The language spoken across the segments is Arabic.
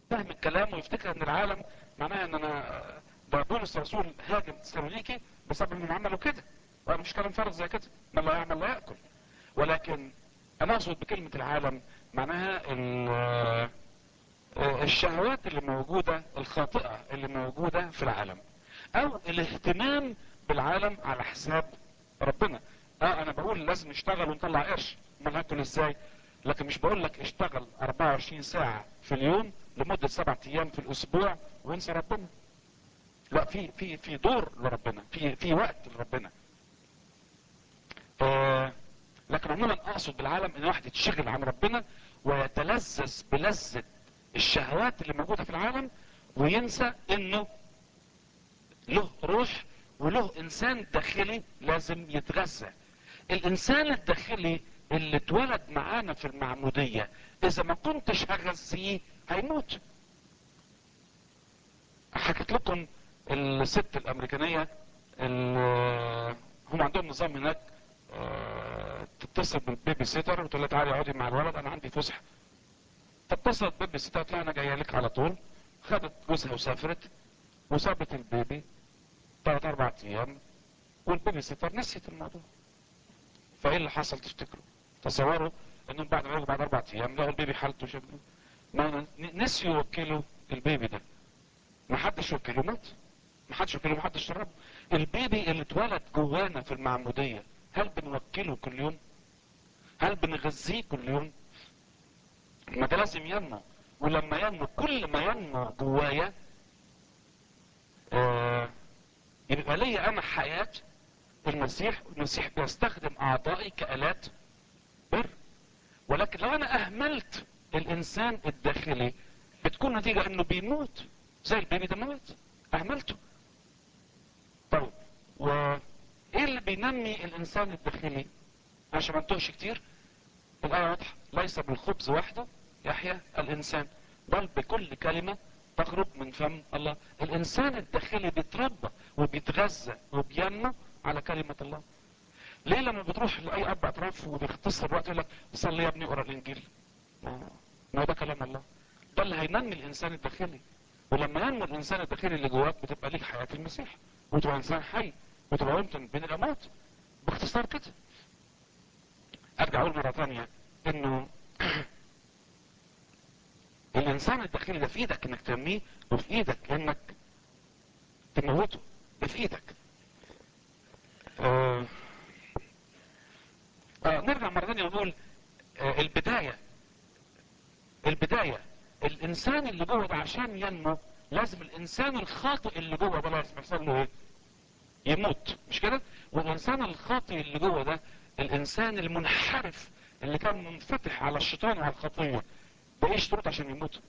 فاهم الكلام ويفتكر ان العالم معناها ان انا ده بولس الرسول هاجم تسالونيكي بسبب انهم عملوا كده. وانا مش كلام فارغ زي كده، من لا يعمل لا ياكل. ولكن انا اقصد بكلمه العالم معناها الشهوات اللي موجوده الخاطئه اللي موجوده في العالم، او الاهتمام بالعالم على حساب ربنا. انا بقول لازم نشتغل ونطلع قرش، امال هاكل ازاي؟ لكن مش بقول لك اشتغل 24 ساعة في اليوم لمدة 7 ايام في الاسبوع وانسى ربنا. لا، في دور لربنا، في وقت لربنا. لكن عموما اقصد بالعالم ان واحد يتشغل عن ربنا ويتلذذ بلذة الشهوات اللي موجودة في العالم، وينسى انه له روح وله انسان داخلي لازم يتغذى. الانسان الداخلي اللي اتولد معانا في المعمودية اذا ما كنتش هغذيه هيموت. حكيت لكم الست الامريكانية هم عندهم نظام هناك، تتصل بالبيبي سيتر وتقول لها تعالي اقعدي مع الولد انا عندي فسحه. تتصل بالبيبي سيتر تقول لها انا جايه لك على طول. خدت جوزها وسافرت وسابت البيبي 3-4 ايام، والبيبي سيتر نسيت الموضوع. فايه اللي حصل تفتكروا؟ تصوروا انهم بعد ما يجوا بعد 4 ايام لقوا البيبي حالته شبه ما نسيوا يوكلوا البيبي ده. ما حدش وكله مات، ما حدش وكله، ما حدش شربه. البيبي اللي اتولد جوانا في المعمودية هل بنوكله كل يوم؟ هل بنغذيه كل يوم؟ ما ده لازم ينمو. ولما ينمو كل ما ينمو جوايا يبقى ليا انا حياة المسيح، والمسيح بيستخدم اعضائي كآلات بر. ولكن لو انا اهملت الانسان الداخلي بتكون نتيجة انه بيموت زي البيبي ده موت، اهملته. طيب، وايه اللي بينمي الانسان الداخلي؟ عشان ما انتهش كتير، الآية واضحة: ليس بالخبز وحده يحيا الإنسان بل بكل كلمة تخرج من فم الله. الإنسان الداخلي بيتربى وبيتغذى وبينمو على كلمة الله. ليه لما بتروح لأي أب اعتراف وبيختصر الوقت يقول لك صلي يا ابني اقرا الإنجيل؟ ما هو ده كلام الله، ده اللي هينمي الإنسان الداخلي. ولما ينمو الإنسان الداخلي اللي جواك بتبقى ليك حياة المسيح وتبقى إنسان حي وتبقى أنت بين الأموات. باختصار كده. ارجع اقول مرة ثانية انه الانسان الداخلي ده في ايدك انك تنميه وفي ايدك انك تموته، ده في ايدك. نرجع مرة ثانية ونقول البداية الانسان اللي جوه ده عشان ينمو لازم الانسان الخاطئ اللي جوه ده لازم يحصل له ايه؟ يموت، مش كده؟ والانسان الخاطئ اللي جوه ده الانسان المنحرف اللي كان منفتح على الشيطان وعلى الخطية، ده ايه الشروط عشان يموت؟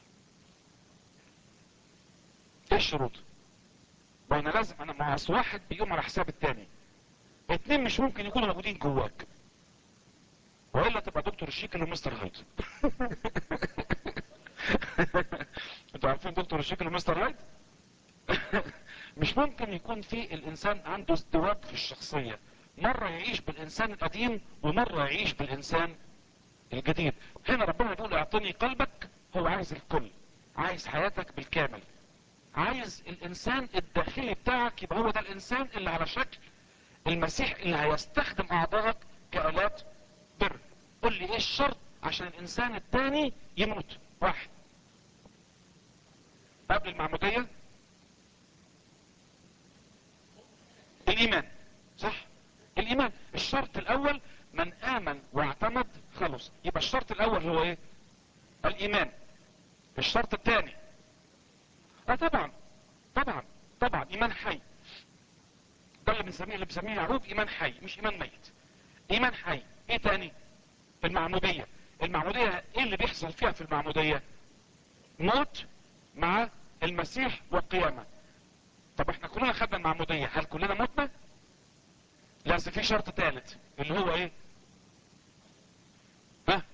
ايه الشروط؟ وانا لازم انا مع واحد بيقوم على حساب التاني، 2 مش ممكن يكونوا موجودين جواك، والا تبقى دكتور شيكل ومستر هايد. انتوا عارفين دكتور شيكل ومستر هايد؟ مش ممكن يكون في الانسان عنده ازدواج في الشخصية، مرة يعيش بالانسان القديم ومرة يعيش بالانسان الجديد. هنا ربنا بيقول اعطني قلبك، هو عايز الكل، عايز حياتك بالكامل، عايز الانسان الداخلي بتاعك يبقى هو ده الانسان اللي على شكل المسيح اللي هيستخدم اعضائك كآلات بر. قل لي ايه الشرط عشان الانسان التاني يموت؟ 1، قبل المعمودية الايمان، صح؟ الايمان الشرط الاول، من امن واعتمد خلص. يبقى الشرط الاول هو ايه؟ الايمان. الشرط الثاني طبعا طبعا طبعا ايمان حي. ده اللي بنسميه يعقوب ايمان حي مش ايمان ميت، ايمان حي. ايه تاني؟ المعمودية. المعمودية ايه اللي بيحصل فيها في المعمودية؟ موت مع المسيح والقيامة. طب احنا كلنا خدنا المعمودية، هل كلنا متنا؟ لازم في شرط ثالث اللي هو ايه؟ ها؟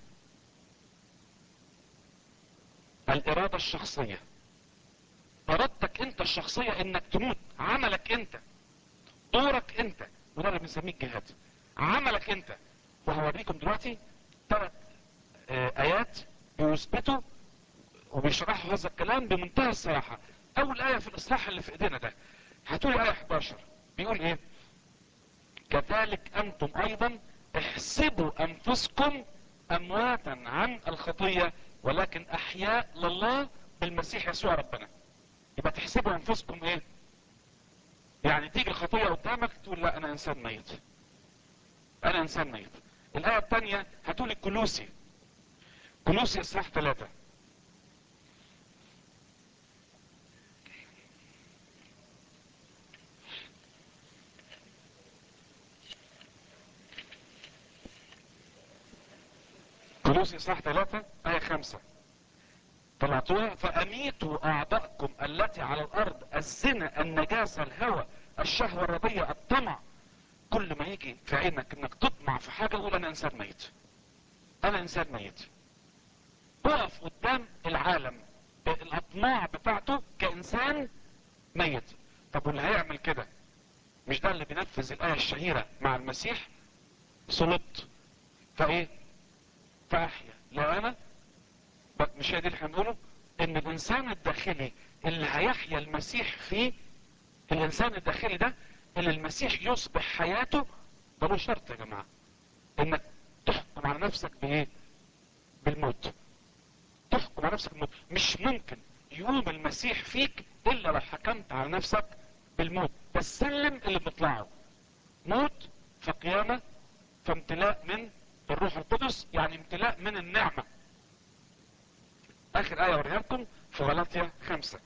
الارادة الشخصية. ارادتك انت الشخصية انك تموت، عملك انت، دورك انت، وده اللي بنسميه الجهاد. عملك انت. وهوريكم دلوقتي 3 ايات بيثبتوا وبيشرحوا هذا الكلام بمنتهى الصراحة. اول آية في الاصحاح اللي في ايدينا ده، هتقولي آية 11 بيقول ايه؟ كذلك انتم ايضا احسبوا انفسكم امواتا عن الخطية ولكن احياء لله بالمسيح يسوع ربنا. يبقى تحسبوا انفسكم ايه؟ يعني تيجي الخطية قدامك تقول لا انا انسان ميت، انا انسان ميت. الاية الثانية هتقول كولوسي، كولوسي اصحاح 3. كولوسي اصحاح 3 آية 5 طلعتوها؟ فأميتوا أعضاءكم التي على الأرض، الزنا، النجاسة، الهوى، الشهوة الردية، الطمع. كل ما يجي في عينك انك تطمع في حاجة قول انا انسان ميت، انا انسان ميت. اقف قدام العالم بالاطماع بتاعته كانسان ميت. طب واللي هيعمل كده مش ده اللي بينفذ الآية الشهيرة مع المسيح؟ صلبت فايه؟ فاحيا. لو انا مش هي دي اللي احنا بنقوله؟ ان الانسان الداخلي اللي هيحيا المسيح فيه، الانسان الداخلي ده اللي المسيح يصبح حياته، ده له شرط يا جماعة، انك تحكم على نفسك بايه؟ بالموت. تحكم على نفسك بالموت. مش ممكن يقوم المسيح فيك الا لو حكمت على نفسك بالموت. ده السلم اللي بنطلعه، موت فقيامة فامتلاء من الروح القدس، يعني امتلاء من النعمة. اخر آية اوريها لكم في غلاطيا 5.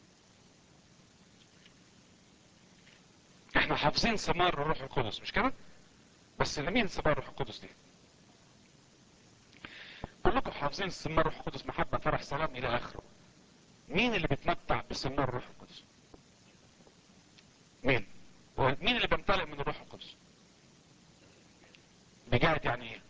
احنا حافظين ثمار الروح القدس مش كده؟ بس لمين ثمار الروح القدس دي؟ كلكم حافظين ثمار الروح القدس، محبة، فرح، سلام الى اخره. مين اللي بيتمتع بثمار الروح القدس؟ مين؟ مين اللي بيمتلئ من الروح القدس؟ بيجاهد يعني ايه؟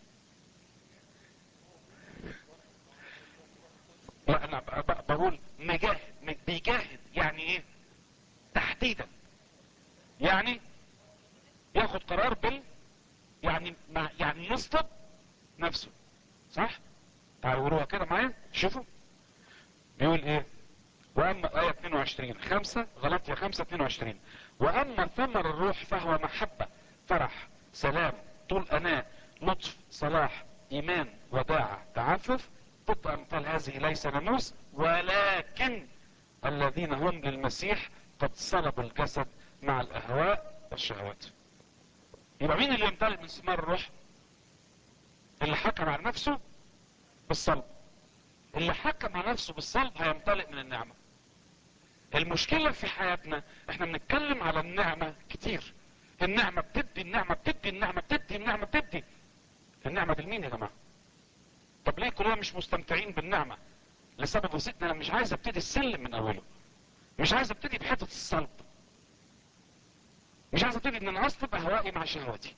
لا انا بقول مجاهد، بيجاهد يعني ايه تحديدا؟ يعني ياخد قرار يعني يعني يصطب نفسه، صح؟ تعالوا قولوها كده معايا شوفوا بيقول ايه. واما آية 22 5 غلطية 5 22 واما ثمر الروح فهو محبة، فرح، سلام، طول اناة، لطف، صلاح، ايمان، وداعة، تعفف. ضد امثال هذه ليس ناموس، ولكن الذين هم للمسيح قد صلبوا الجسد مع الاهواء والشهوات. يبقى مين اللي يمتلئ من ثمار الروح؟ اللي حكم على نفسه بالصلب. اللي حكم على نفسه بالصلب هيمتلئ من النعمة. المشكلة في حياتنا احنا بنتكلم على النعمة كتير. النعمة بتدي، النعمة بتدي، النعمة بتدي، النعمة بتدي. النعمة دي لمين يا جماعة؟ طب ليه كلنا مش مستمتعين بالنعمة؟ لسبب بسيط، انا مش عايز ابتدي السلم من اوله. مش عايز ابتدي بحتة الصلب. مش عايز ابتدي ان انا اصلب اهوائي مع شهواتي.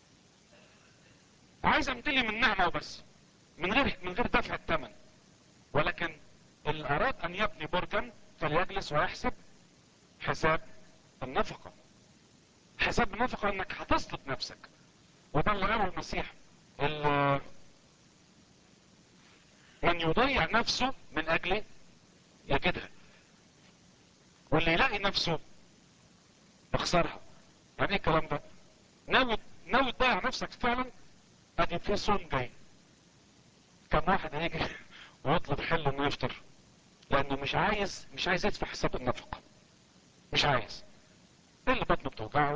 عايز امتلي من نعمة وبس، من غير دفع الثمن. ولكن اللي اراد ان يبني برجا فليجلس ويحسب حساب النفقة. حساب النفقة انك هتصلب نفسك. وده اللي قاله المسيح، من يضيع نفسه من اجلي يجدها، واللي يلاقي نفسه يخسرها. يعني ايه الكلام ده؟ ناوي تضيع نفسك فعلا؟ ادي في صوم جاي، كم واحد هيجي ويطلب حل انه يفطر لانه مش عايز يدفع حساب النفقة. مش عايز. اللي بطنه بتوجعه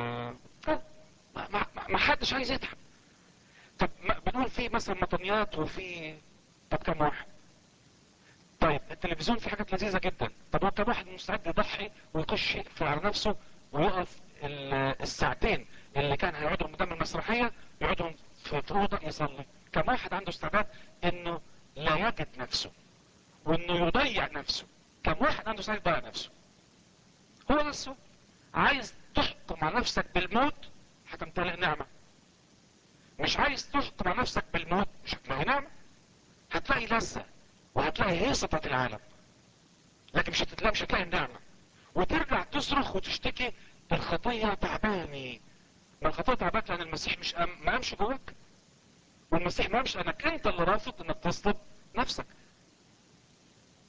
ما حدش عايز يتعب. طب بنقول في مثلا مطنيات وفي، طب كم واحد؟ طيب التلفزيون في حاجات لذيذة جدا. طب هو كم واحد مستعد يضحي ويخش يقفل على نفسه ويقف الساعتين اللي كان هيقعدهم قدام المسرحية يقعدهم في اوضه يصلي؟ كم واحد عنده استعداد انه لا يجد نفسه وانه يضيع نفسه؟ كم واحد عنده استعداد يضيع نفسه؟ هو نفسه. عايز تحكم على نفسك بالموت هتمتلئ نعمة. مش عايز تحكم على نفسك بالموت مش هتلاقي نعمة. هتلاقي لذة وهتلاقي هيصة بتاعت العالم، لكن مش هتلاقي النعمة. وترجع تصرخ وتشتكي الخطية تعباني. ما الخطية تعبانك لان المسيح مش ما قامش جواك. والمسيح ما قامش لانك انت اللي رافض انك تصلب نفسك.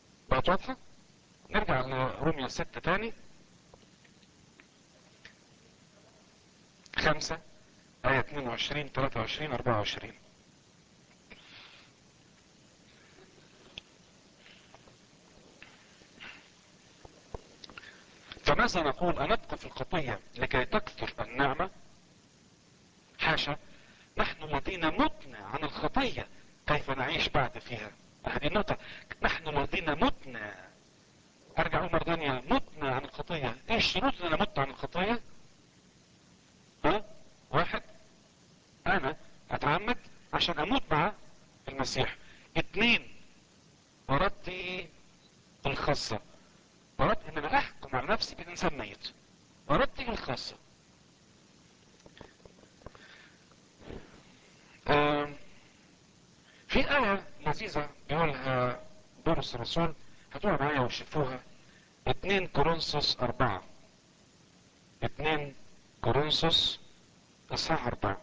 كانت واضحة؟ نرجع لروميا 6 تاني، 5 آية 22 23 24. فماذا نقول؟ أنبقى في الخطية لكي تكثر النعمة؟ حاشا، نحن الذين متنا عن الخطية كيف نعيش بعد فيها؟ هذه النقطة، نحن الذين متنا. ارجع اقول مرة ثانية، متنا عن الخطية. ايه الشروط ان انا مت عن الخطية؟ ها؟ 1، انا اتعمد عشان اموت مع المسيح. 2، ارادتي الخاصة، اردت ان انا احكم على نفسي بانسان ميت، ارادتي الخاصة. في آية لذيذة بيقولها بولس الرسول، هاتوها معايا وشوفوها. 2 كورنثوس 4، 2 كورنثوس اصحاح 4.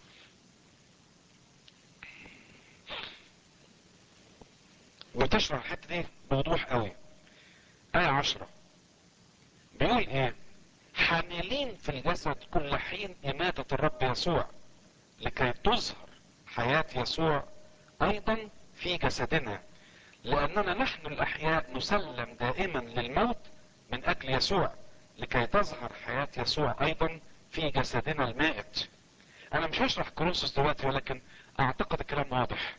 بتشرح الحتة دي بوضوح قوي. آية 10 بيقول ايه؟ حاملين في الجسد كل حين إماتة الرب يسوع لكي تظهر حياة يسوع أيضا في جسدنا، لأننا نحن الأحياء نسلم دائما للموت من أجل يسوع لكي تظهر حياة يسوع أيضا في جسدنا المائت. أنا مش هشرح كورنثوس دلوقتي، ولكن أعتقد الكلام واضح.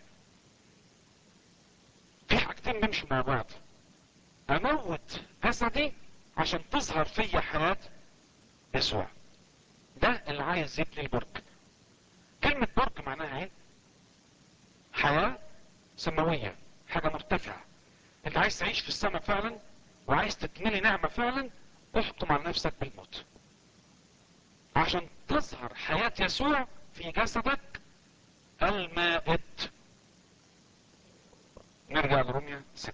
في حاجتين بيمشوا مع بعض، أموت جسدي عشان تظهر في حياة يسوع. ده اللي عايز يبني البرج. كلمة برج معناها ايه؟ حياة سماوية، حاجة مرتفعة. انت عايز تعيش في السماء فعلا وعايز تتملي نعمة فعلا، احكم على نفسك بالموت عشان تظهر حياة يسوع في جسدك المائت. نرجع لروميا 6.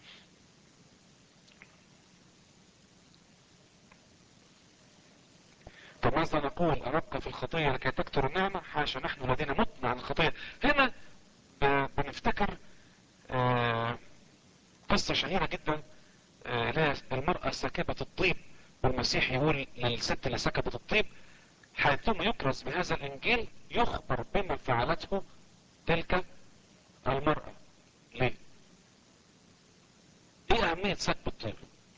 فماذا نقول؟ أنبقى في الخطية لكي تكثر النعمة؟ حاشا، نحن الذين متنا عن الخطية. هنا بنفتكر قصة شهيرة جدا، اللي هي المرأة ساكبة الطيب، والمسيح يقول للست اللي سكبت الطيب: حيثما يكرز بهذا الانجيل يخبر بما فعلته تلك المرأة. ليه؟ ايه اهمية سكب الطيب؟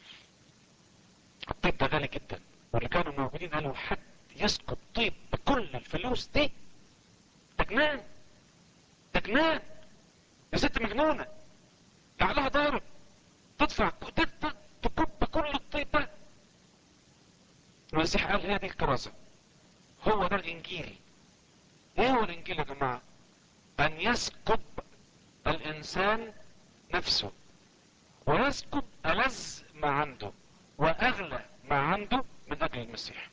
الطيب ده غالي جدا، واللي كانوا موجودين قالوا حد يسكب طيب بكل الفلوس دي؟ ده جنان، ده جنان، يا ست مجنونة، عليها ضارب، تدفع تكب كل الطيب ده. المسيح قال هي دي الكرازة، هو ده الانجيل. ايه هو الانجيل يا جماعة؟ ان يسكب الانسان نفسه ويسكب ألذ ما عنده واغلى ما عنده من اجل المسيح.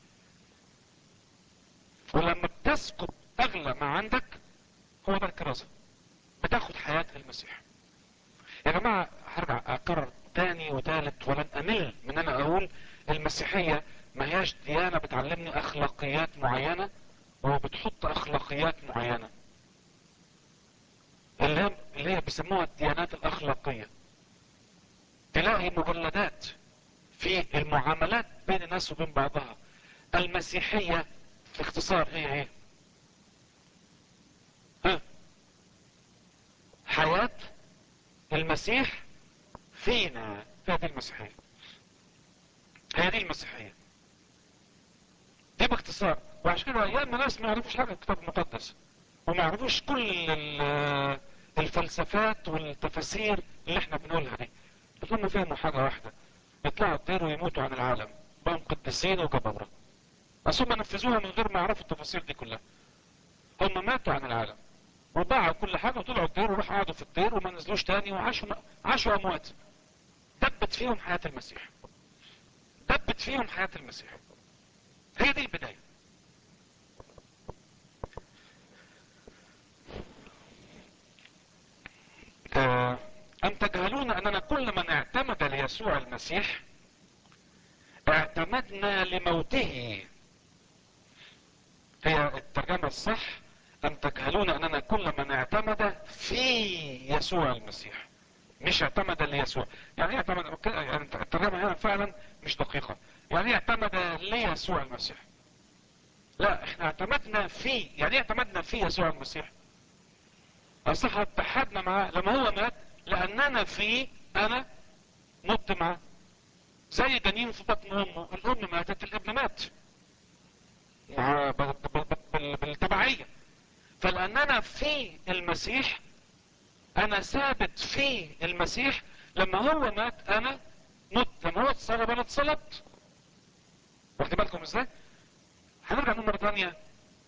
ولما بتسكب اغلى ما عندك، هو ده الكرازة، بتاخد حياة المسيح. يا جماعة هرجع اكرر تاني وتالت ولن امل من انا اقول المسيحية ما هياش ديانة بتعلمني اخلاقيات معينة وبتحط اخلاقيات معينة، اللي هي بيسموها الديانات الاخلاقية. تلاقي مجلدات في المعاملات بين الناس وبين بعضها. المسيحية في اختصار هي ايه؟ ها؟ حياة المسيح فينا. هي دي المسيحية، هي دي المسيحية، دي باختصار. وعشان كده ايام ناس ما يعرفوش حاجة الكتاب المقدس وما يعرفوش كل الفلسفات والتفاسير اللي احنا بنقولها دي، بس هم فهموا حاجة واحدة: يطلعوا يطيروا ويموتوا عن العالم، بقوا قديسين وجبابرة. بس هم نفذوها من غير ما يعرفوا التفاصيل دي كلها. هم ماتوا عن العالم وباعوا كل حاجة وطلعوا الدير وراحوا قعدوا في الدير وما نزلوش تاني عاشوا اموات. دبت فيهم حياة المسيح، دبت فيهم حياة المسيح. هي دي البداية. أم تجهلون أننا كل من اعتمد ليسوع المسيح اعتمدنا لموته. هي الترجمة الصح: أم تجهلون أننا كل من اعتمد في يسوع المسيح. مش اعتمد ليسوع. يعني ايه اعتمد؟ يعني الترجمة هنا فعلا مش دقيقة. يعني ايه اعتمد ليسوع المسيح؟ لا، احنا اعتمدنا فيه. يعني ايه اعتمدنا في يسوع المسيح؟ اصح اتحدنا معاه لما هو مات، لاننا فيه، انا مت معاه. زي جنين في بطن امه، الام ماتت الابن مات بالتبعية. فلاننا في المسيح، انا ثابت في المسيح. لما هو مات انا مت، لما هو اتصلب انا اتصلبت. واخد بالكم ازاي؟ هنرجع مرة تانية.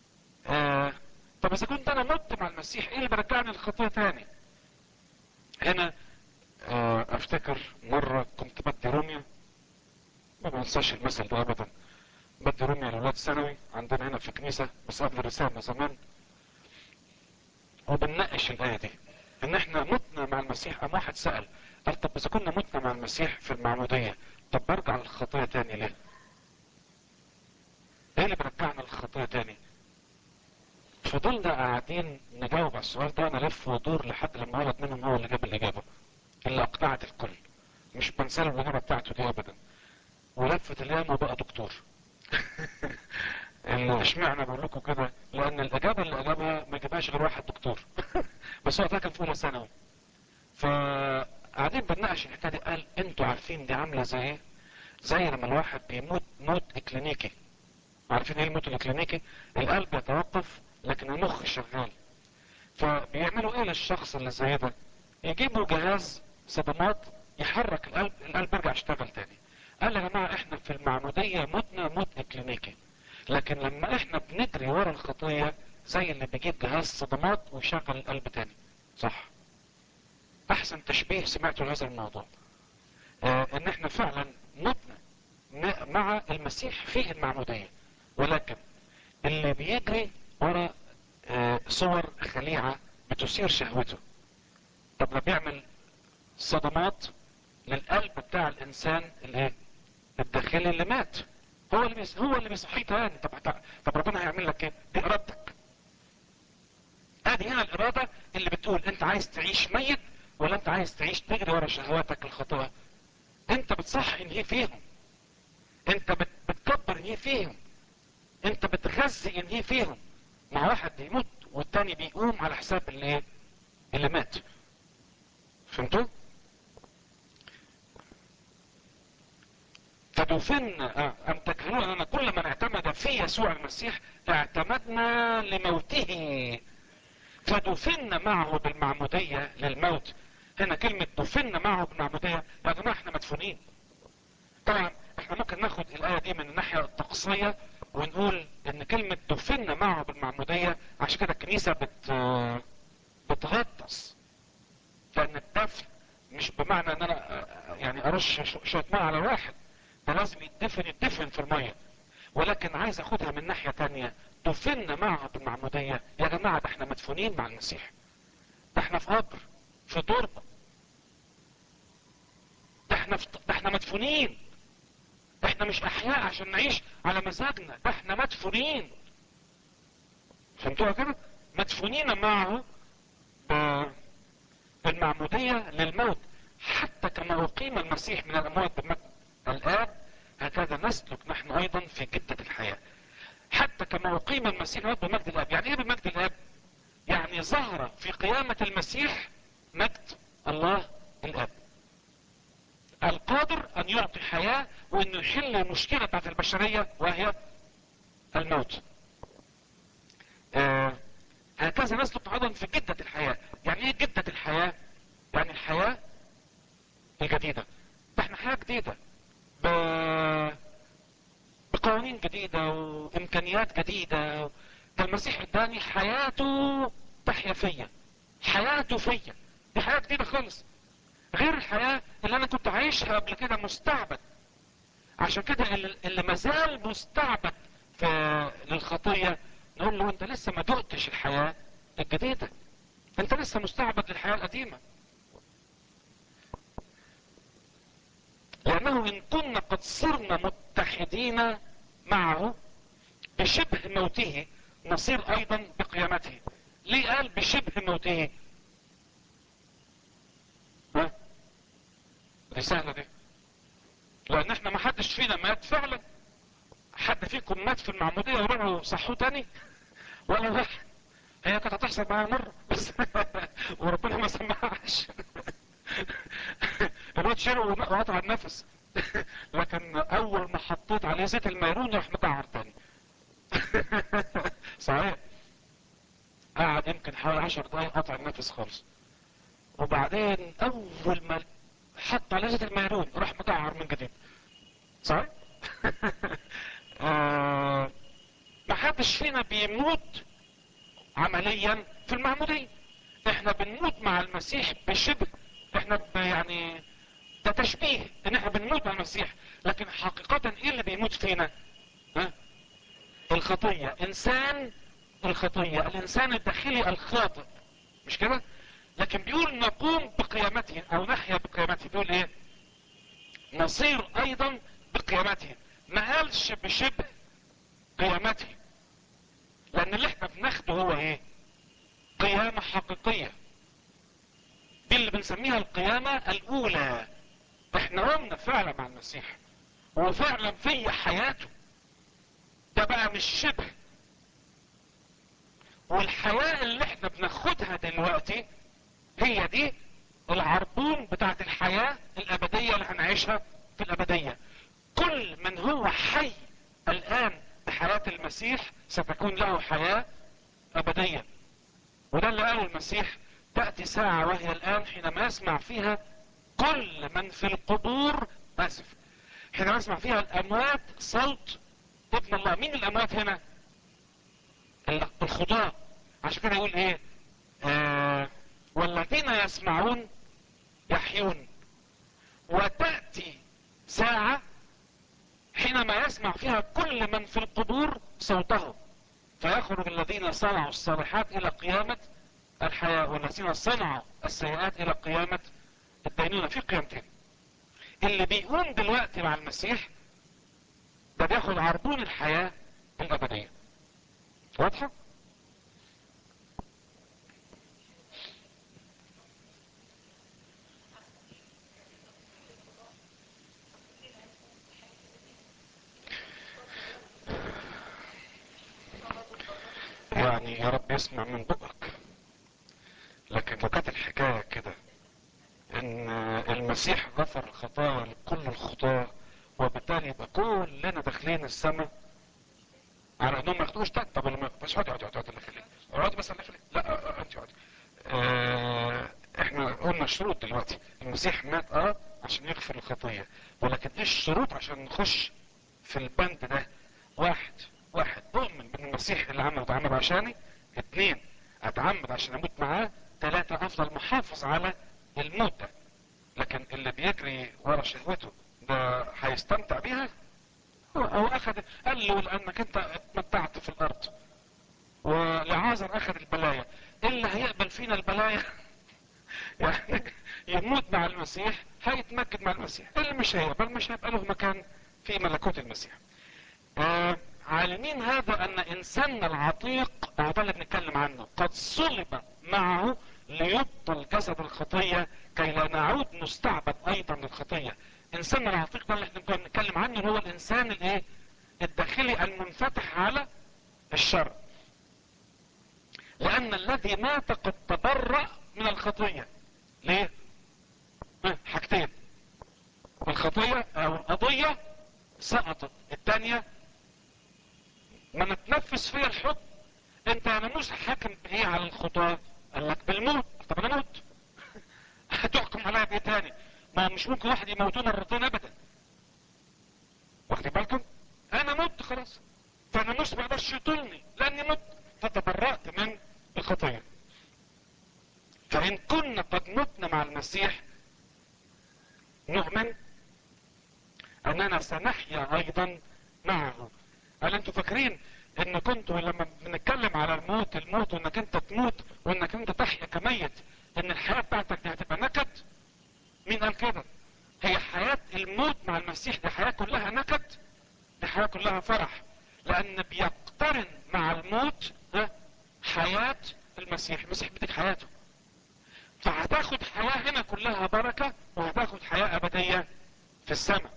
طب اذا كنت انا مت مع المسيح، ايه اللي برجعني للخطية تاني؟ هنا افتكر مرة كنت بدي روميا، ما بنساش المثل ده ابدا. بدي روميا لولاد ثانوي عندنا هنا في كنيسة، بس قبل الرسالة زمان، وبنناقش الآية دي ان احنا متنا مع المسيح. قام واحد سأل، قال طب اذا كنا متنا مع المسيح في المعمودية، طب برجع للخطية تاني ليه؟ ايه اللي برجعنا للخطية تاني؟ فضلنا قاعدين نجاوب على السؤال ده، انا لف ودور لحد لما ولد منهم هو اللي جاب الاجابة اللي اقنعت الكل. مش بنسى له الاجابة بتاعته دي ابدا. ولفت الايام وبقى دكتور. اشمعنى بقول لكم كده؟ لان الاجابة اللي اجابها ما جابهاش غير واحد دكتور. بس هو ده كان في اولى ثانوي. فقاعدين بنناقش الحكايه دي، قال انتوا عارفين دي عامله زي ايه؟ زي لما الواحد بيموت موت اكلينيكي. عارفين ايه الموت الاكلينيكي؟ القلب يتوقف لكن المخ شغال. فبيعملوا ايه للشخص اللي زي ده؟ يجيبوا جهاز صدمات يحرك القلب، القلب يرجع يشتغل تاني. قال يا جماعه احنا في المعموديه متنا موت اكلينيكي، لكن لما احنا بنجري ورا الخطيه زي اللي بيجيب جهاز صدمات ويشغل القلب تاني. صح؟ احسن تشبيه سمعته لهذا الموضوع. ان احنا فعلا متنا مع المسيح في المعمودية، ولكن اللي بيجري ورا صور خليعة بتثير شهوته. طب ده بيعمل صدمات للقلب بتاع الانسان الايه الداخلي اللي مات. هو اللي بيصحيه تاني. طب ربنا هيعمل لك ايه؟ دي ارادتك. ادي هنا الاراده اللي بتقول انت عايز تعيش ميت ولا انت عايز تعيش تجري ورا شهواتك الخاطئه. انت بتصحي ان هي فيهم، انت بتكبر ان هي فيهم، انت بتغذي ان هي فيهم. مع واحد بيموت والتاني بيقوم على حساب اللي مات. فهمتوا؟ فدفن ام تجهلون اننا كل من اعتمد في يسوع المسيح اعتمدنا لموته، فدفن معه بالمعمودية للموت. هنا كلمة دفن معه بالمعمودية، يا جماعة احنا مدفونين. طبعا احنا ممكن ناخد الآية دي من الناحية الطقسية ونقول ان كلمة دفن معه بالمعمودية، عشان كده الكنيسة بتغطس. لان الدفن مش بمعنى ان انا يعني ارش شوية ماء على واحد، ده لازم يدفن في المية. ولكن عايز اخدها من ناحية تانية، دفن معه بالمعمودية. يا جماعة ده احنا مدفونين مع المسيح، ده احنا في قبر، في تربة، ده احنا مدفونين. احنا مش احياء عشان نعيش على مزاجنا، ده احنا مدفونين. فهمتوها كده؟ مدفونين معه بالمعمودية للموت، حتى كما اقيم المسيح من الاموات بمجد الاب هكذا نسلك نحن ايضا في جدة الحياة. حتى كما اقيم المسيح بمجد الاب. يعني ايه بمجد الاب؟ يعني ظهر في قيامة المسيح مجد الله الاب القادر ان يعطي حياة وانه يحل المشكلة بتاعت البشرية وهي الموت. هكذا نسلك ايضا في جدة الحياة. يعني ايه جدة الحياة؟ يعني الحياة الجديدة. ده احنا حياة جديدة ب... بقوانين جديدة وامكانيات جديدة. ده المسيح اداني حياته تحيا فيا، حياته فيا. دي حياة جديدة خالص، غير الحياة اللي انا كنت عايشها قبل كده مستعبد. عشان كده اللي مازال مستعبد في للخطية نقول له انت لسه ما دقتش الحياة الجديدة، انت لسه مستعبد للحياة القديمة. لانه ان كنا قد صرنا متحدين معه بشبه موته نصير ايضا بقيامته. ليه قال بشبه موته؟ ها؟ دي سهلة دي، لان احنا ما حدش فينا مات فعلا. حد فيكم مات في المعمودية ورجعوا صحوه تاني؟ ولا واحد. هي كانت هتحصل معايا مرة بس وربنا ما سمعش. الواد شرق وقطع النفس. لكن اول ما حطيت عليه زيت الميرون راح مقعر تاني. صحيح. قعد يمكن حوالي 10 دقايق قطع النفس خالص، وبعدين اول ما حط عليه زيت الميرون راح مقعر من جديد. صحيح. ما حدش فينا بيموت عمليا في المعمودية. احنا بنموت مع المسيح بشبه. احنا يعني ده تشبيه ان احنا بنموت مع المسيح، لكن حقيقة ايه اللي بيموت فينا؟ ها؟ الخطية. الخطية، الانسان الداخلي الخاطئ، مش كده؟ لكن بيقول نقوم بقيامته او نحيا بقيامته. بيقول ايه؟ نصير ايضا بقيامته. ما قالش بشبه قيامته، لان اللي احنا بناخده هو ايه؟ قيامة حقيقية. دي اللي بنسميها القيامة الاولى. احنا قمنا فعلا مع المسيح وفعلا في حياته. ده بقى مش شبه. والحياة اللي احنا بناخدها دلوقتي هي دي العربون بتاعت الحياة الابدية اللي هنعيشها في الابدية. كل من هو حي الان بحياة المسيح ستكون له حياة ابدية. وده اللي قاله المسيح: تأتي ساعة وهي الان حينما يسمع فيها كل من في القبور، حينما يسمع فيها الاموات صوت ابن الله. مين الاموات هنا؟ الخطاة. عشان كده يقول ايه؟ والذين يسمعون يحيون. وتأتي ساعة حينما يسمع فيها كل من في القبور صوته، فيخرج الذين صنعوا الصالحات الى قيامة الحياة، والذين صنعوا السيئات الى قيامة الدينونة. في قيامتين. اللي بيقوم دلوقتي مع المسيح ده بياخد عربون الحياة الابدية. واضحة؟ يعني يا رب يسمع من بقك. لكن لو كانت الحكاية كده ان المسيح غفر الخطايا لكل الخطاة، وبالتالي يبقى كلنا داخلين السماء على انهم ما ياخدوش ده. طب اللي ما ياخدوش اقعد اللي خليك اقعد بس اللي خليك. لا انت اقعد. احنا قلنا الشروط دلوقتي. المسيح مات عشان يغفر الخطية، ولكن ايه الشروط عشان نخش في البند ده؟ واحد اؤمن بان المسيح اللي عمله اتعمل عشاني. 2 اتعمد عشان اموت معاه. 3 افضل محافظ على الموت ده. لكن اللي بيجري ورا شهوته ده هيستمتع بيها. هو قال له لانك انت اتمتعت في الارض، ولعازر اخذ البلايا. اللي هيقبل فينا البلايا يعني يموت مع المسيح هيتمجد مع المسيح. اللي مش هيقبل مش هيبقى له مكان في ملكوت المسيح. عالمين هذا ان انساننا العتيق، هو ده اللي بنتكلم عنه، قد صلب معه ليبطل جسد الخطية كي لا نعود نستعبد ايضا للخطية. انساننا العتيق ده اللي احنا بنتكلم عنه هو الانسان الايه؟ الداخلي المنفتح على الشر. لان الذي مات قد تبرأ من الخطية. ليه؟ حاجتين: الخطية او القضية سقطت. الثانية ما نتنفس فيها الحكم. انت يا ناموس حاكم بايه على الخطاة؟ قال لك بالموت. طب انا موت هتحكم عليا بايه تاني؟ ما مش ممكن واحد يموتون مرتين ابدا. واخدين بالكم؟ انا مت خلاص، فالناموس ما يقدرش يطولني لاني مت، فتبرأت من الخطية. فان كنا قد متنا مع المسيح نؤمن اننا سنحيا ايضا معه. هل انتوا فاكرين ان كنتوا لما بنتكلم على الموت وانك انت تموت وانك انت تحيا كميت، ان الحياة بتاعتك دي هتبقى نكد؟ مين قال كده؟ هي حياة الموت مع المسيح دي حياة كلها نكد؟ دي حياة كلها فرح، لان بيقترن مع الموت حياة المسيح. المسيح بدك حياته. فهتاخد حياة هنا كلها بركة، وهتاخد حياة ابدية في السماء.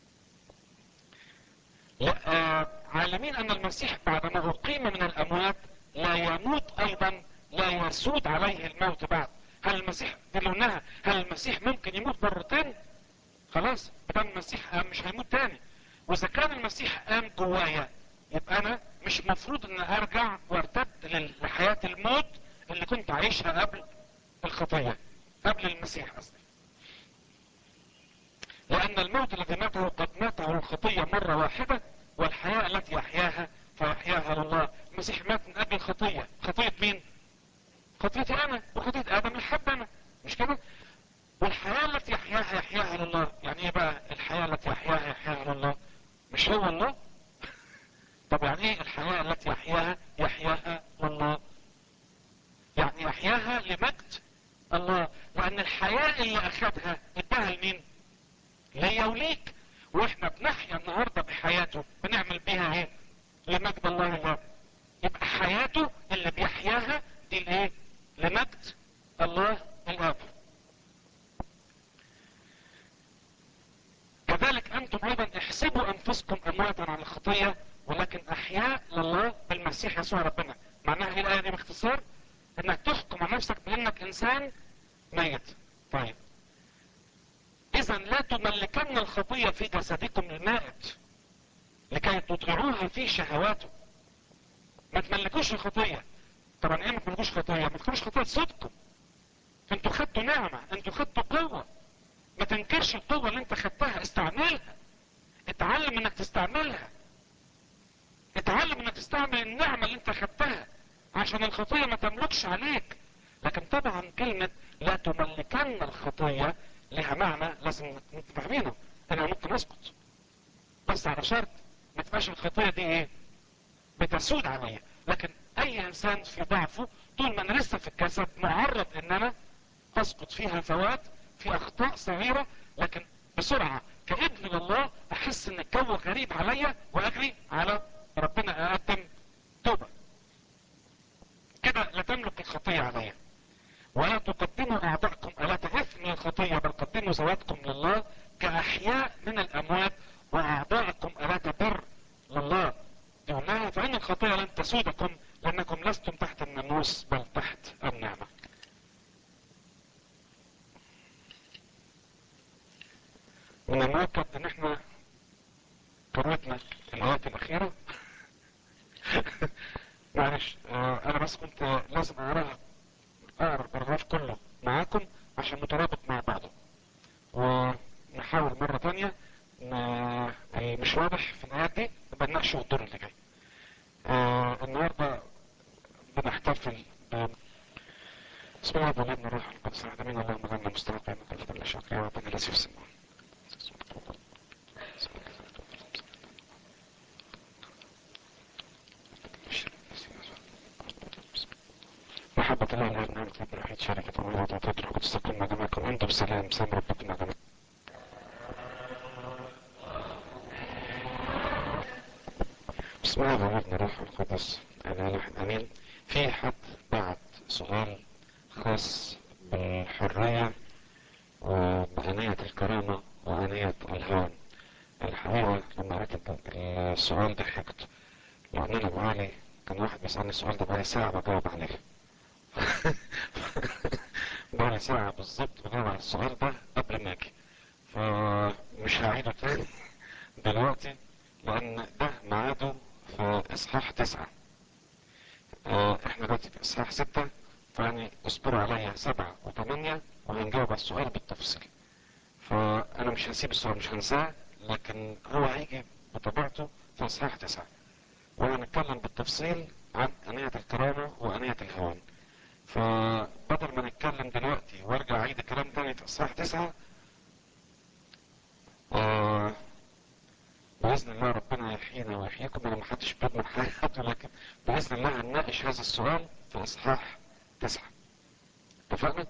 عالمين ان المسيح بعدما اقيم من الاموات لا يموت ايضا، لا يسود عليه الموت بعد. هل المسيح دلونها هل المسيح ممكن يموت مرتين؟ خلاص بدل المسيح قام مش هيموت تاني. واذا كان المسيح قام جوايا، يبقى انا مش مفروض ان ارجع وارتد لحياة الموت اللي كنت عايشها قبل الخطية، قبل المسيح قصدي. لان الموت الذي ماته قد ماته الخطية مرة واحدة، والحياة التي يحياها فيحياها الله. المسيح مات من اجل الخطية. خطية مين؟ خطيتي انا وخطية ادم اللي حب انا، مش كده؟ والحياة التي يحياها يحياها لله. يعني ايه بقى الحياة التي يحياها يحياها لله؟ مش هو الله؟ طب يعني ايه الحياة التي يحياها يحياها لله؟ يعني يحياها لمجد الله. لان الحياة اللي اخدها اداها لمين؟ ليا وليك. واحنا بنحيا النهاردة بحياته بنعمل بيها ايه؟ لمجد الله الاب. يبقى حياته اللي بيحياها دي الايه؟ لمجد الله الاب. كذلك انتم ايضا احسبوا انفسكم امواتا عن الخطية ولكن احياء لله بالمسيح يسوع ربنا. معناها ايه الايه دي باختصار؟ انك تحكم على نفسك بانك انسان ميت. طيب اذا لا تملكن الخطية في جسدكم المائت لكي تطيعوها في شهواته. ما تملكوش الخطية. طبعا ايه ما تملكوش خطية؟ ما تكونوش خطية صدقكم. انتوا خدتوا نعمة، انتوا خدتوا قوة. ما تنكرش القوة اللي انت خدتها، استعملها. اتعلم انك تستعملها. اتعلم انك تستعمل النعمة اللي انت خدتها عشان الخطية ما تملكش عليك. لكن طبعا كلمة لا تملكن الخطية لها معنى لازم نفهمينه. انا ممكن اسكت بس على شرط ما تبقاش الخطية دي ايه؟ بتسود عليا. لكن اي انسان في ضعفه طول ما انا لسه في الجسد معرض ان انا اسقط فيها فوات، في اخطاء صغيرة. لكن بسرعة كابن لله احس ان الجو غريب عليا واجري على ربنا اقدم توبة. كده لا تملك الخطية عليا. ولا تقدموا اعضاءكم آلات اثم من الخطية، بل قدموا ذواتكم لله كاحياء من الاموات، واعضاءكم آلات بر لله. يقول لها فان الخطية لن تسودكم لانكم لستم تحت الناموس بل تحت النعمة. من المؤكد ان احنا قرأتنا الايات الاخيرة. معلش انا بس كنت لازم اقرا البراجراف كله معاكم عشان مترابط مع بعضه. ونحاول مرة تانية مش واضح في الايات دي نبقى نناقشه الدور اللي جاي. النهارده بنحتفل بسم الله والابن والروح القدس امين. اللهم اجعلنا مستحقين من كل الشكر يا ربنا الذي في السماء. محبة الله الآب نعمة الابن الوحيد شركة وموعظة وتترك وتستقيم مع جماعكم انتم بسلام سلام ربكم مع جماعكم. بسم الله والابن والروح القدس انا امين. في حد بعت سؤال خاص بالحرية وبأنية الكرامة وأنية الهوان. الحقيقة لما قريت السؤال ده ضحكت، لأن أنا بقالي كان واحد بيسألني السؤال ده بقالي ساعة بجاوب عليه. بقالي ساعة بالظبط بجاوب على السؤال ده قبل ما أجي، فمش هعيده تاني دلوقتي لأن ده ميعاده في إصحاح 9. احنا دلوقتي في إصحاح 6، فيعني اصبروا عليا 7 و8 وهنجاوب على السؤال بالتفصيل. فانا مش هسيب السؤال، مش هنساه، لكن هو هيجي بطبيعته في اصحاح 9 وهنتكلم بالتفصيل عن انية الكرامة وانية الهوان. فبدل ما نتكلم دلوقتي وارجع اعيد الكلام تاني في اصحاح 9، باذن الله ربنا يحيينا ويحييكم. انا محدش بيضمن حياته، لكن باذن الله هنناقش هذا السؤال في اصحاح 9. اتفقنا؟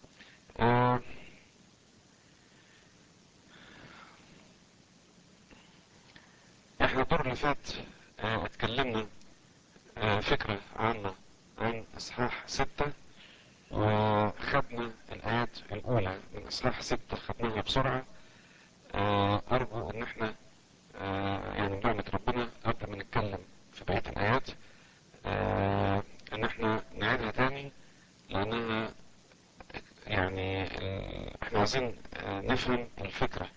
احنا الدور اللي فات اتكلمنا فكرة عامة عن اصحاح 6 وخدنا الآيات الأولى من إصحاح 6 خدناها بسرعة. أرجو إن احنا يعني بنعمة ربنا قبل ما نتكلم في بقية الآيات إن احنا نعيدها تاني، لأنها يعني احنا عايزين نفهم الفكرة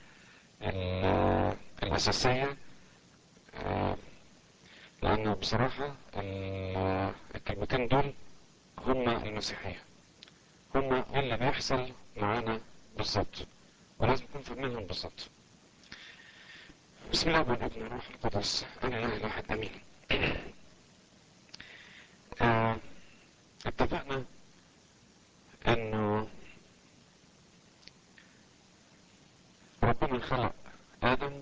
الأساسية، لأنه بصراحة الكلمتين دول هما المسيحية، هما اللي بيحصل معانا بالظبط، ولازم نكون فاهمينهم بالظبط. بسم الله والابن والروح القدس انا اله واحد امين. اتفقنا انه ربنا خلق ادم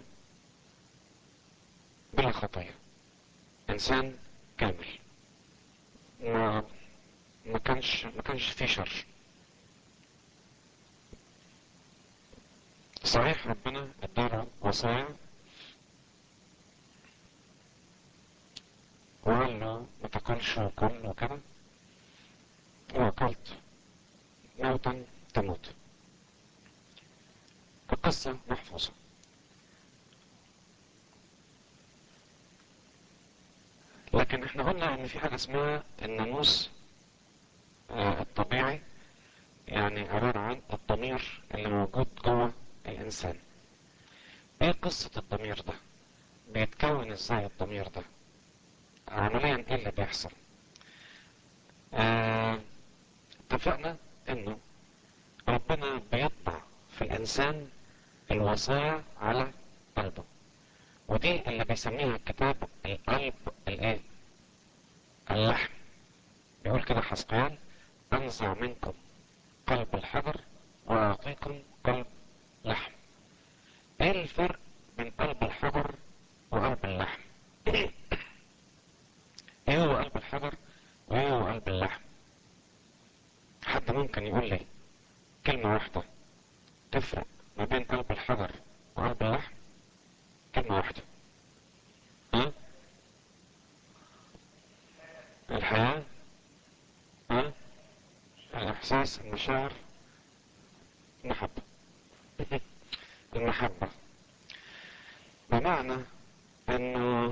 بلا خطية، انسان كامل، ما ما كانش فيه شر. صحيح ربنا اداله وصايا وقال له ما تاكلش وكل وكده، واكلت موتا تموت. القصة محفوظة. لكن احنا قلنا ان في حاجة اسمها الناموس الطبيعي، يعني عبارة عن الضمير اللي موجود جوه الانسان. ايه قصة الضمير ده؟ بيتكون ازاي الضمير ده؟ عمليا ايه اللي بيحصل؟ اتفقنا انه ربنا بيطبع في الانسان الوصايا على قلبه، ودي اللي بيسميها الكتاب القلب الايه؟ اللحم. بيقول كده حسقيال: انزع منكم قلب الحجر واعطيكم قلب لحم. ايه الفرق بين قلب الحجر وقلب اللحم؟ ايه هو قلب الحجر وايه هو قلب اللحم؟ حد ممكن يقول لي كلمة واحدة تفرق ما بين قلب الحجر وقلب اللحم؟ كلمة واحدة. ها؟ الحياة، ها؟ الاحساس، المشاعر، المحبة. المحبة، بمعنى انه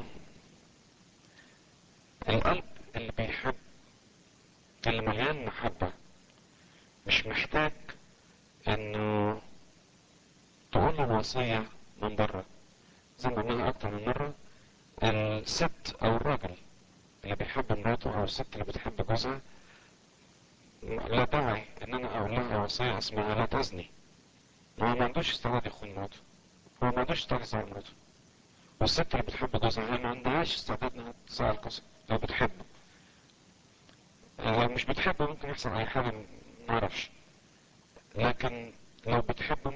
القلب اللي بيحب، اللي مليان محبة، مش محتاج انه تقول له الوصية من بره. زي ما قلنا اكتر من مرة، الست او الراجل اللي بيحب مراته او الست اللي بتحب جوزها لا داعي ان انا اقول لها وصية اسمها لا تزني. هو ما عندوش استعداد يخون مراته، هو ما عندوش استعداد يزعل مراته. والست اللي بتحب جوزها هي ما عندهاش استعداد انها تزعل جوزها لو بتحبه. لو مش بتحبه ممكن يحصل اي حاجة ما نعرفش، لكن لو بتحبه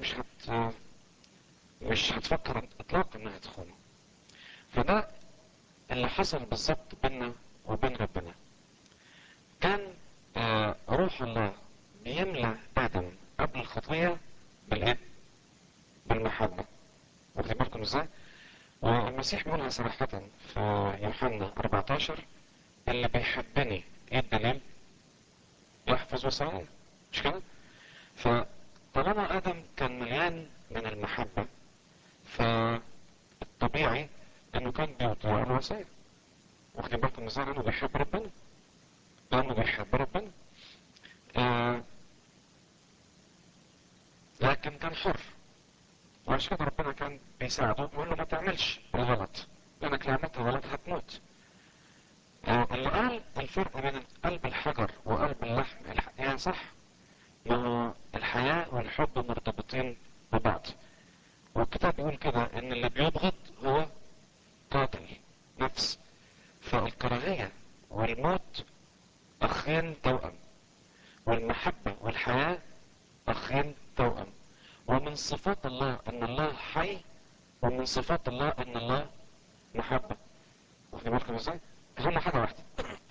مش هتفكر اطلاقا انها تخونه. فده اللي حصل بالظبط بيننا وبين ربنا. كان روح الله بيملى ادم قبل الخطية بالايه؟ بالمحبة. واخدين بالكم ازاي؟ والمسيح بيقولها صراحة في يوحنا 14: اللي بيحبني ايه الدليل؟ يحفظ وصاياي. مش كده؟ فطالما ادم كان مليان من المحبة، فالطبيعي انه كان بيطيع الوصايا. واخدين بالكم ازاي؟ لانه بيحب ربنا، لانه بيحب ربنا. آه لكن كان حر، وعشان كده ربنا كان بيساعده بيقول له ما تعملش الغلط، لانك لو عملت الغلط هتموت. اللي قال الفرق بين قلب الحجر وقلب اللحم الحقيقة صح، ما هو الحياة والحب مرتبطين ببعض. والكتاب يقول كده ان اللي بيبغض هو قاتل نفس. فالكراهية والموت اخين توأم، والمحبة والحياة اخين توأم. ومن صفات الله ان الله حي، ومن صفات الله ان الله محبة. واخدين بالكم ازاي؟ هما حاجة واحدة.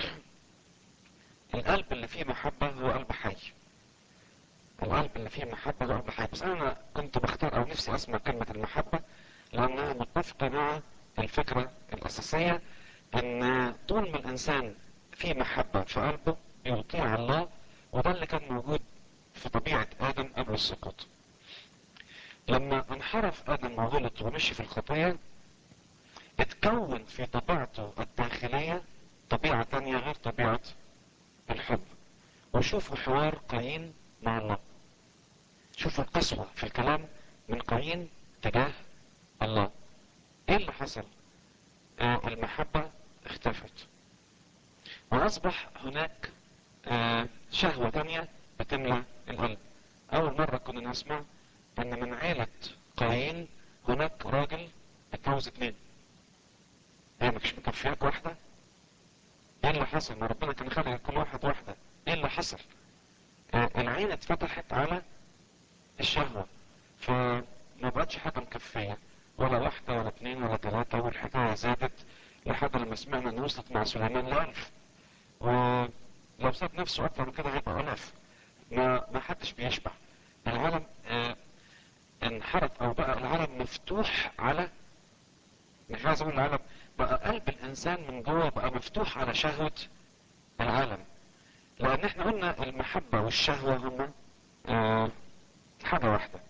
القلب اللي فيه محبة هو قلب حي، القلب اللي فيه محبة هو قلب حي. بس انا كنت بختار او نفسي اسمع كلمة المحبة لانها متفقة مع الفكرة الاساسية ان طول ما الانسان فيه محبة في قلبه بيطيع الله وده اللي كان موجود في طبيعة آدم قبل السقوط. لما انحرف آدم وغلط ومشي في الخطية، اتكون في طبيعته الداخلية طبيعة تانية غير طبيعة الحب. وشوفوا حوار قايين مع الله، شوفوا القسوة في الكلام من قايين تجاه الله. ايه اللي حصل؟ المحبة اختفت، واصبح هناك شهوة تانية بتملى القلب. اول مرة كنا نسمع ان من عيلة قايين هناك راجل اتجوز 2. هي مش مكفياك واحدة؟ ايه اللي حصل؟ ما ربنا كان خلق كل واحد واحدة. ايه اللي حصل؟ العين اتفتحت على الشهوة، فما بقتش حاجة مكفية، ولا واحدة ولا 2 ولا 3، والحكاية زادت لحد لما سمعنا ان وصلت مع سليمان ل1000. ولو ساب نفسه اكتر من كده هيبقى 1000. ما حدش بيشبع. العالم انحرف، او بقى العالم مفتوح على، مش عايز اقول العالم، بقى قلب الانسان من جوه بقى مفتوح على شهوة العالم. لان احنا قلنا المحبة والشهوة هما حاجة واحدة.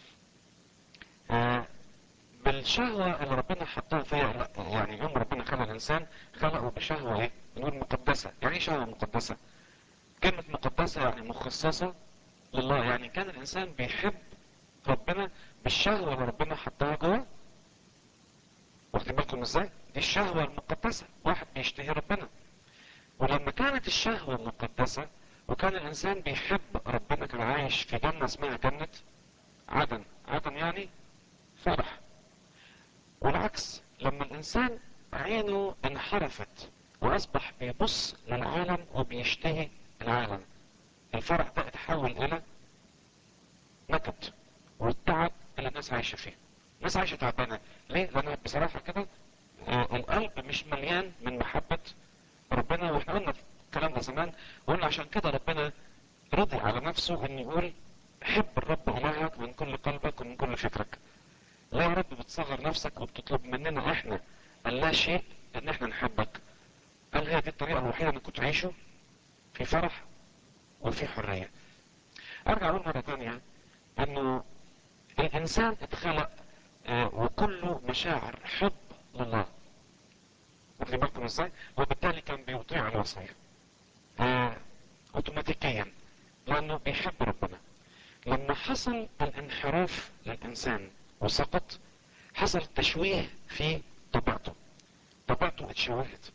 بالشهوة اللي ربنا حطها فيها، لا يعني يوم ربنا خلق الانسان خلقه بشهوة ايه؟ بنقول مقدسة. يعني ايه شهوة مقدسة؟ كلمة مقدسة يعني مخصصة لله. يعني كان الانسان بيحب ربنا بالشهوة اللي ربنا حطها جوه. واخدين بالكم ازاي؟ دي الشهوة المقدسة، واحد بيشتهي ربنا. ولما كانت الشهوة المقدسة وكان الانسان بيحب ربنا، كان عايش في جنة اسمها جنة عدن. عدن يعني فرح. والعكس، لما الانسان عينه انحرفت واصبح بيبص للعالم وبيشتهي العالم، الفرح ده اتحول الى نكد والتعب اللي الناس عايشة فيه. الناس عايشة تعبانة. ليه؟ لان بصراحة كده القلب مش مليان من محبة ربنا. واحنا قلنا الكلام ده زمان، وقلنا عشان كده ربنا رضي على نفسه ان يقول حب الرب الهك من كل قلبك ومن كل فكرك. لا يا رب بتصغر نفسك وبتطلب مننا احنا اللا شيء ان احنا نحبك؟ قال هي دي الطريقة الوحيدة اللي كنت عايشه في فرح وفي حرية. ارجع اقول مرة تانية انه الانسان اتخلق وكله مشاعر حب لله. واخدين بالكم ازاي؟ وبالتالي كان بيطيع الوصية اوتوماتيكيا لانه بيحب ربنا. لما حصل الانحراف للانسان وسقط، حصل تشويه في طبيعته. طبيعته اتشوهت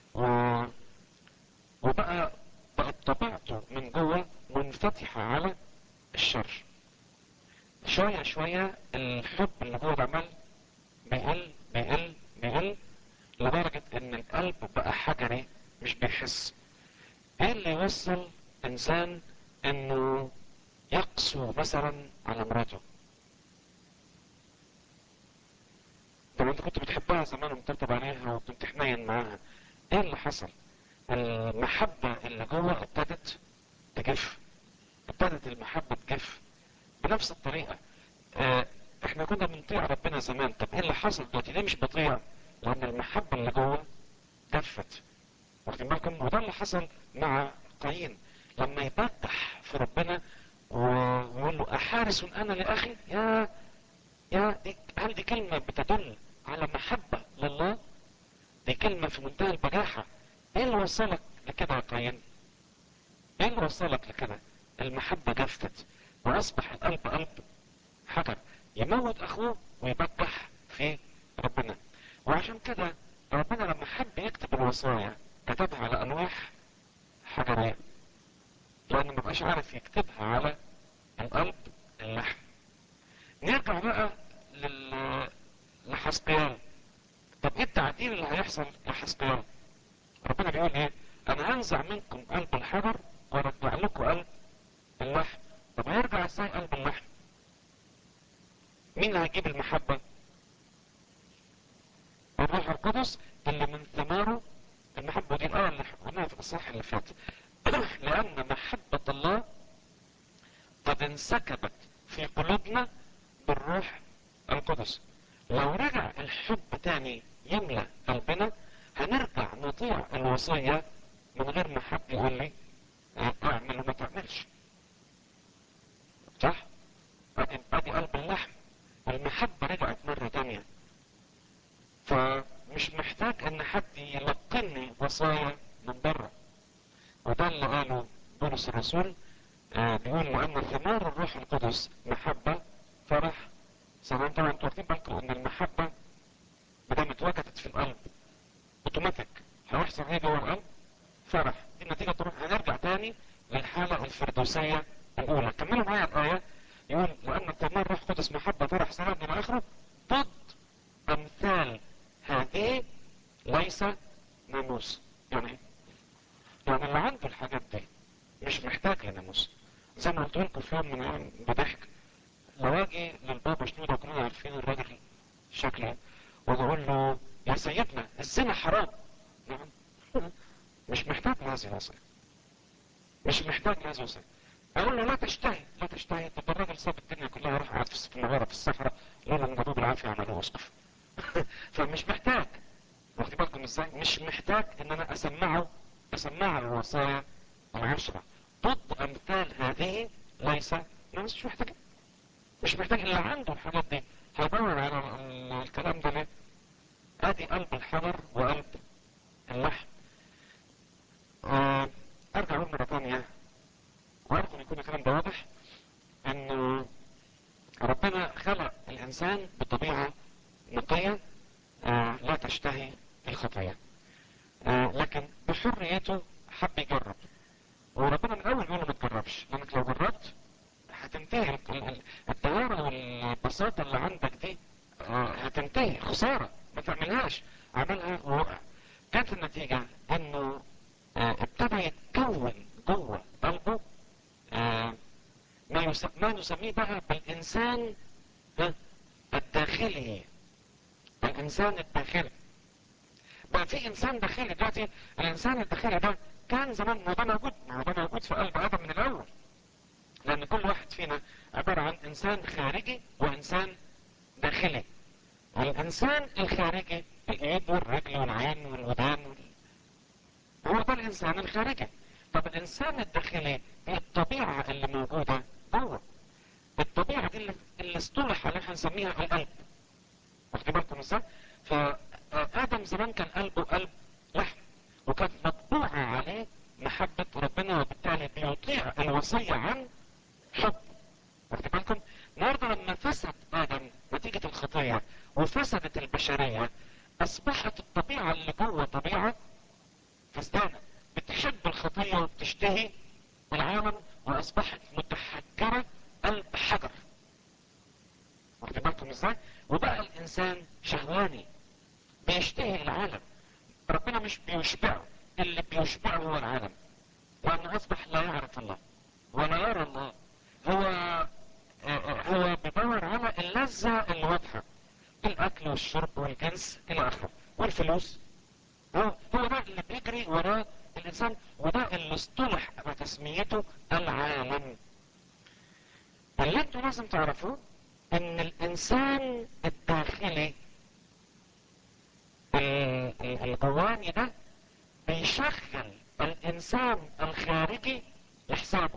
بقت طبيعته من جوه منفتحة على الشر. شوية شوية الحب اللي جوه العمل بيقل بيقل بيقل لدرجة ان القلب بقى حجري مش بيحس. ايه اللي يوصل انسان انه يقسو مثلا على مراته؟ طب انت كنت بتحبها زمان ومطبطب عليها وكنت حنين معاها، ايه اللي حصل؟ المحبة اللي جوه ابتدت تجف، ابتدت المحبة تجف. بنفس الطريقة احنا كنا بنطيع ربنا زمان، طب ايه اللي حصل دلوقتي؟ ليه مش بطيع؟ لان المحبة اللي جوه جفت. واخدين بالكم؟ وده اللي حصل مع قايين لما يبجح في ربنا ويقول له احارس انا لاخي. هل دي كلمة بتدل على محبة لله؟ دي كلمة في منتهى البجاحة. ايه اللي وصلك لكده يا قايين؟ ايه اللي وصلك لكده؟ المحبة جفت واصبح القلب قلب حجر، يموت اخوه ويبجح في ربنا. وعشان كده ربنا لما حب يكتب الوصايا كتبها على الواح حجرية، لانه مبقاش عارف يكتبها على القلب اللحم. نرجع بقى لحسقيال. طب ايه التعديل اللي هيحصل لحسقيال؟ ربنا بيقول ايه؟ انا هنزع منكم قلب الحجر وارجع لكم قلب اللحم. طب هيرجع ازاي قلب اللحم؟ مين اللي هيجيب المحبة؟ الروح القدس اللي من ثماره المحبة. دي الآية اللي قلناها في الإصحاح اللي فات. لأن محبة الله قد انسكبت في قلوبنا بالروح القدس. لو رجع الحب تاني يملأ قلبنا هنرجع نطيع الوصية من غير ما حد يقول لي اعمل وما تعملش. صح؟ ادي قلب اللحم. المحبة رجعت مرة تانية، فمش محتاج ان حد يلقني وصايا من بره. وده اللي قاله بولس الرسول، بيقول لأن ثمار الروح القدس محبة، فرح، سلام. طبعا انتوا واخدين بالكم ان المحبة مادام اتوجدت في القلب اوتوماتيك هيحصل ايه جوه القلب؟ فرح. دي النتيجة تروح. هنرجع تاني للحالة الفردوسية الأولى. كملوا معايا الآية. يقول لأن ثمار الروح القدس محبة، فرح، سلام إلى آخره. ضد أمثال هذه ليس ناموس. يعني ايه؟ يعني اللي عنده الحاجات دي مش محتاج لناموس. زي ما قلت لكم في يوم من الايام بضحك، لو اجي للبابا شنودة، كلنا عارفين الراجل شكله، واقول له يا سيدنا الزنا حرام، نعم، مش محتاج لهذه الوصية، مش محتاج لهذه الوصية. اقول له لا تشتهي، لا تشتهي. طب الراجل ساب الدنيا كلها وراح قعد في المغارة في الصحراء، لولا ان جابوه بالعافية عملوه اسقف. فمش محتاج. واخد بالكم ازاي؟ مش محتاج ان انا اسمعه الوصايا العشرة. ضد امثال هذه ليس، مش محتاج. مش محتاج. اللي عنده الحاجات دي هيدور على الكلام ده ليه؟ ادي قلب الحجر وقلب اللحم. ارجع اقول مرة تانية، وارجو ان يكون الكلام ده واضح، انه ربنا خلق الانسان بطبيعة نقية لا تشتهي الخطايا، لكن بحريته حب يجرب. وربنا من الاول بيقول له ما تجربش، لانك لو جربت هتنتهي. الطهارة والبساطة اللي عندك دي هتنتهي خسارة، ما تعملهاش. عملها ووقع. كانت النتيجة انه ابتدى يتكون جوه قلبه ما نسميه بقى بالانسان الداخلي. الانسان الداخلي بقى في انسان داخلي دلوقتي. الانسان الداخلي ده كان زمان، ما ده موجود في قلب ادم من الاول، لان كل واحد فينا عبارة عن انسان خارجي وانسان داخلي. الانسان الخارجي الايد والرجل والعين والودان هو ده الانسان الخارجي. طب الانسان الداخلي هي الطبيعة اللي موجودة جوه. الطبيعة دي اللي اصطلح عليها هنسميها القلب. واخد بالكم ازاي؟ فادم زمان كان قلبه قلب لحم، وكانت مطبوعة عليه محبة ربنا، وبالتالي بيطيع الوصية عن حب. واخد بالكم؟ النهارده لما فسد ادم نتيجة الخطية وفسدت البشرية، اصبحت الطبيعة اللي جوه طبيعة فسدانة، بتحب الخطية وبتشتهي العالم، واصبحت متحجرة قلب حجر. واخد بالكم ازاي؟ وبقى الانسان شهواني بيشتهي العالم. ربنا مش بيشبعه، اللي بيشبعه هو العالم، لانه اصبح لا يعرف الله ولا يرى الله. هو بيدور على اللذة اللي واضحة، الاكل والشرب والجنس الى اخره والفلوس. هو ده اللي بيجري وراه الانسان، وده اللي اصطلح بتسميته العالم. اللي انتوا لازم تعرفوه ان الانسان الداخلي الجواني ده بيشغل الانسان الخارجي لحسابه،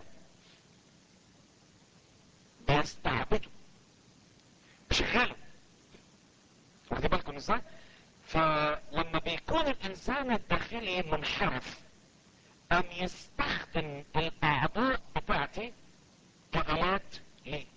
بيستعبده، بيشغله. واخدين بالكم ازاي؟ فلما بيكون الانسان الداخلي منحرف، ام يستخدم الاعضاء بتاعتي كآلات ليه.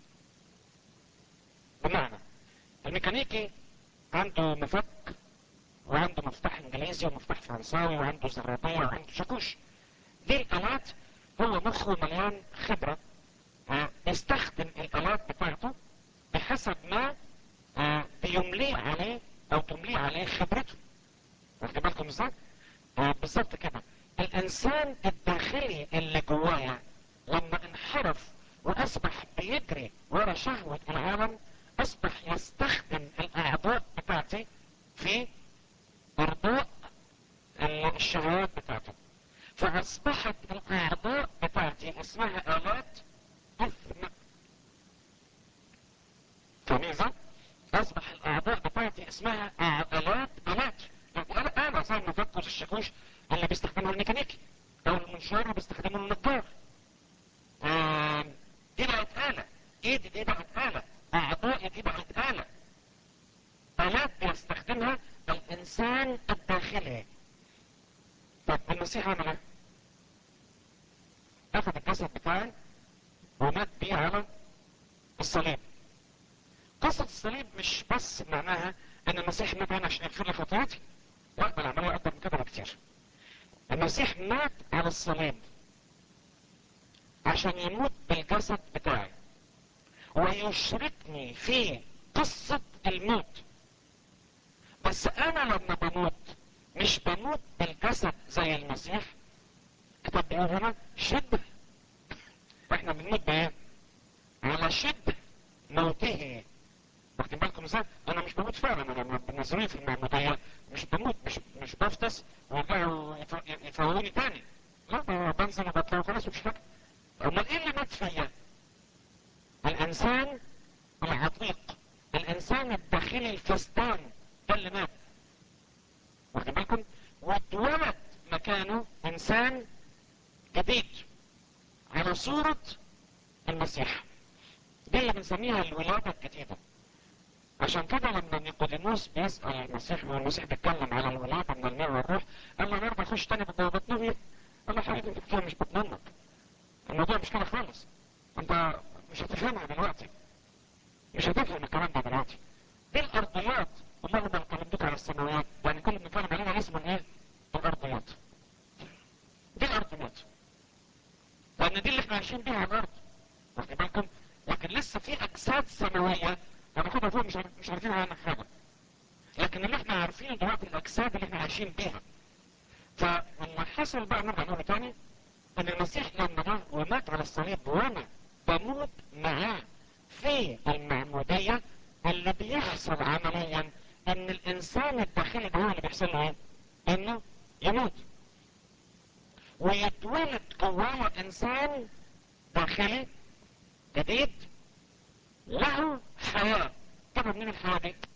بمعنى الميكانيكي عنده مفك، وعنده مفتاح انجليزي ومفتاح فرنساوي وعنده زرادية وعنده شاكوش. دي الآلات، هو مخه مليان خبرة، بيستخدم الآلات بتاعته بحسب ما بيمليه عليه او تمليه عليه خبرته. واخد بالكم ازاي؟ بالظبط كده. الانسان الداخلي اللي جوايا لما انحرف واصبح بيجري ورا شهوة العالم، اصبح يستخدم الاعضاء بتاعتي في ارضاء الشهوات بتاعته. فاصبحت الاعضاء بتاعتي اسمها الات اثم. فاهمين ازاي؟ اصبح الاعضاء بتاعتي اسمها الات. يعني انا زي المفك والشاكوش اللي بيستخدمها الميكانيكي. او المنشار بيستخدموا النجار. دي بقت آلة، ايدي دي بقت آلة، اعضائي دي بقت آلة، آلات بيستخدمها الانسان الداخلي. طب المسيح عمل ايه؟ اخذ الجسد بتاعي ومات بيه على الصليب. قصة الصليب مش بس معناها ان المسيح مات انا عشان يغفر لي خطيئتي، لا، ده العملية اكبر من كده بكتير. المسيح مات على الصليب عشان يموت بالجسد بتاعي ويشركني في قصة الموت. بس انا لما بموت مش بموت بالجسد زي المسيح. كتاب بيقول هنا شبه، احنا بنموت بايه؟ على شبه موته. واخدين بالكم ازاي؟ انا مش بموت فعلا، انا لما بنزلوني في المعمودية مش بموت، مش بفتس ويرجعوا يفوقوني تاني، لا، بنزل وبطلع وخلاص مفيش حاجة. امال ايه اللي مات فيا؟ الانسان العتيق، الانسان الداخلي الفسدان، ده اللي مات. واخدين بالكم؟ واتولد مكانه انسان جديد على صورة المسيح. دي اللي بنسميها الولادة الجديدة. عشان كده لما نيقوديموس بيسأل المسيح والمسيح بيتكلم على الولادة من الماء والروح، قال له نرجع نخش تاني بطنه. قال له حبيبي انت مش بتنمط، الموضوع مش كده خالص، انت مش هتفهمها دلوقتي، مش هتفهم الكلام ده دلوقتي. دي الارضيات، والله ما بنتكلمش على السماويات، يعني كل اللي بنتكلم عليها اسمه ايه؟ الارضيات. دي الارضيات، لان دي اللي احنا عايشين بيها على الارض. واخد بالكم؟ لكن لسه في اجساد سماويه هناخدها فوق مش عارفين عنها حاجه. لكن اللي احنا عارفينه دلوقتي الاجساد اللي احنا عايشين بيها. فلما حصل بقى نرجع نقول تاني ان المسيح لما جه ومات على الصليب وانا بموت معاه في المعموديه، اللي بيحصل عمليا ان الانسان الداخلي ده هو اللي بيحصل له ايه؟ انه يموت ويتولد جواه انسان داخلي جديد له حياه. طبعا من الحياه دي؟